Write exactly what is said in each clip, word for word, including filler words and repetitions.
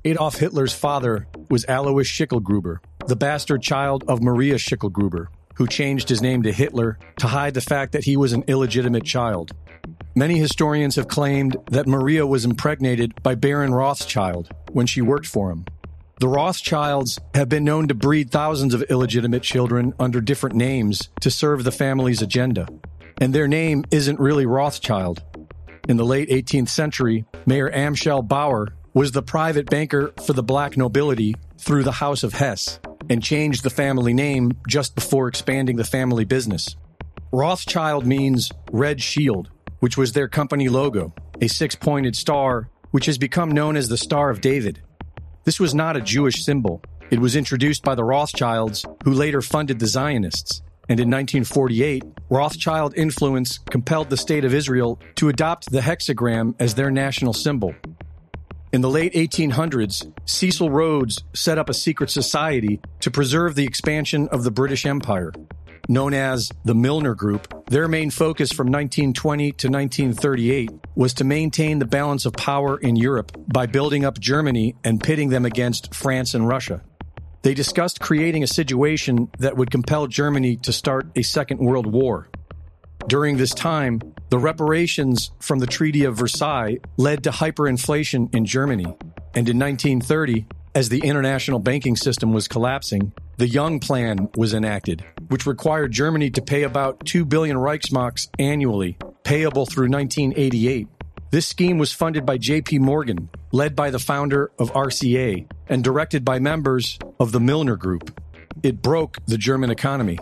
Adolf Hitler's father was Alois Schicklgruber, the bastard child of Maria Schicklgruber, who changed his name to Hitler to hide the fact that he was an illegitimate child. Many historians have claimed that Maria was impregnated by Baron Rothschild when she worked for him. The Rothschilds have been known to breed thousands of illegitimate children under different names to serve the family's agenda. And their name isn't really Rothschild. In the late eighteenth century, Mayor Amschel Bauer was the private banker for the black nobility through the House of Hesse and changed the family name just before expanding the family business. Rothschild means Red Shield, which was their company logo, a six-pointed star, which has become known as the Star of David. This was not a Jewish symbol. It was introduced by the Rothschilds, who later funded the Zionists. And in nineteen forty-eight, Rothschild influence compelled the State of Israel to adopt the hexagram as their national symbol. In the late eighteen hundreds, Cecil Rhodes set up a secret society to preserve the expansion of the British Empire. Known as the Milner Group, their main focus from nineteen twenty to nineteen thirty-eight was to maintain the balance of power in Europe by building up Germany and pitting them against France and Russia. They discussed creating a situation that would compel Germany to start a Second World War. During this time, the reparations from the Treaty of Versailles led to hyperinflation in Germany. And in nineteen thirty, as the international banking system was collapsing, the Young Plan was enacted, which required Germany to pay about two billion Reichsmarks annually, payable through nineteen eighty-eight. This scheme was funded by J P Morgan, led by the founder of R C A, and directed by members of the Milner Group. It broke the German economy.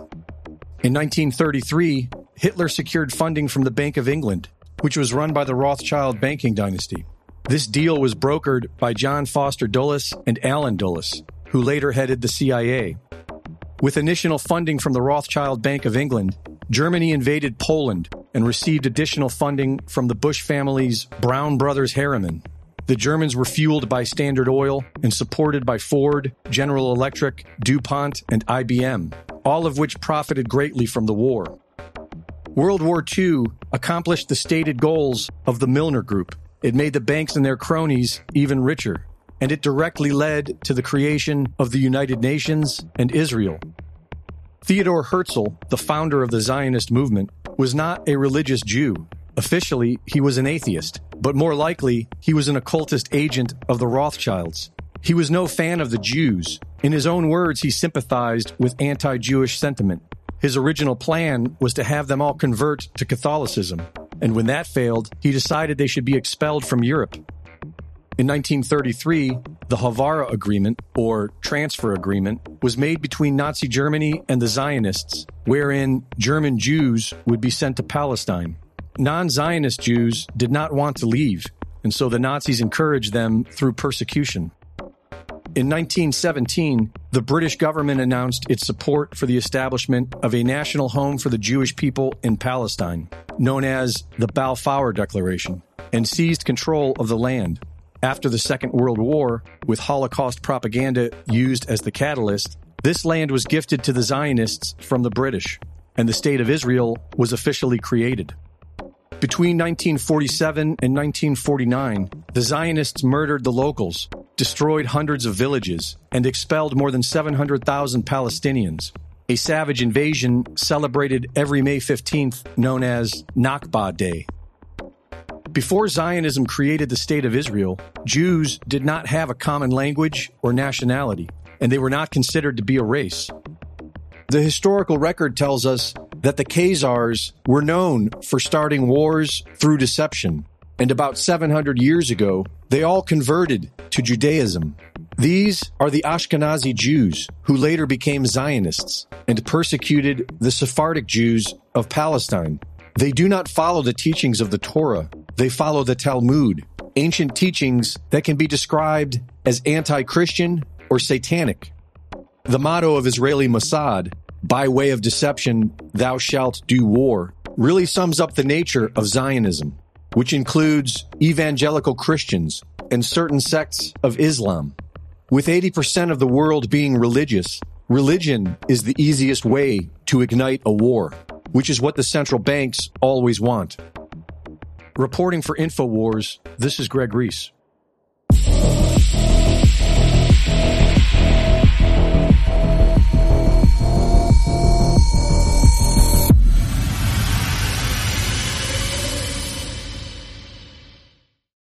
In nineteen thirty-three, Hitler secured funding from the Bank of England, which was run by the Rothschild banking dynasty. This deal was brokered by John Foster Dulles and Allen Dulles, who later headed the C I A. With initial funding from the Rothschild Bank of England, Germany invaded Poland and received additional funding from the Bush family's Brown Brothers Harriman. The Germans were fueled by Standard Oil and supported by Ford, General Electric, DuPont, and I B M, all of which profited greatly from the war. World War Two accomplished the stated goals of the Milner Group. It made the banks and their cronies even richer, and it directly led to the creation of the United Nations and Israel. Theodor Herzl, the founder of the Zionist movement, was not a religious Jew. Officially, he was an atheist, but more likely, he was an occultist agent of the Rothschilds. He was no fan of the Jews. In his own words, he sympathized with anti-Jewish sentiment. His original plan was to have them all convert to Catholicism, and when that failed, he decided they should be expelled from Europe. In nineteen thirty-three, the Havara Agreement, or Transfer Agreement, was made between Nazi Germany and the Zionists, wherein German Jews would be sent to Palestine. Non-Zionist Jews did not want to leave, and so the Nazis encouraged them through persecution. In nineteen seventeen, the British government announced its support for the establishment of a national home for the Jewish people in Palestine, known as the Balfour Declaration, and seized control of the land. After the Second World War, with Holocaust propaganda used as the catalyst, this land was gifted to the Zionists from the British, and the State of Israel was officially created. Between nineteen forty-seven and nineteen forty-nine, the Zionists murdered the locals, destroyed hundreds of villages, and expelled more than seven hundred thousand Palestinians. A savage invasion celebrated every May fifteenth, known as Nakba Day. Before Zionism created the State of Israel, Jews did not have a common language or nationality, and they were not considered to be a race. The historical record tells us that the Khazars were known for starting wars through deception, and about seven hundred years ago, they all converted to Judaism. These are the Ashkenazi Jews, who later became Zionists and persecuted the Sephardic Jews of Palestine. They do not follow the teachings of the Torah. They follow the Talmud, ancient teachings that can be described as anti-Christian or satanic. The motto of Israeli Mossad, by way of deception, thou shalt do war, really sums up the nature of Zionism, which includes evangelical Christians and certain sects of Islam. With eighty percent of the world being religious, religion is the easiest way to ignite a war, which is what the central banks always want. Reporting for InfoWars, this is Greg Reese.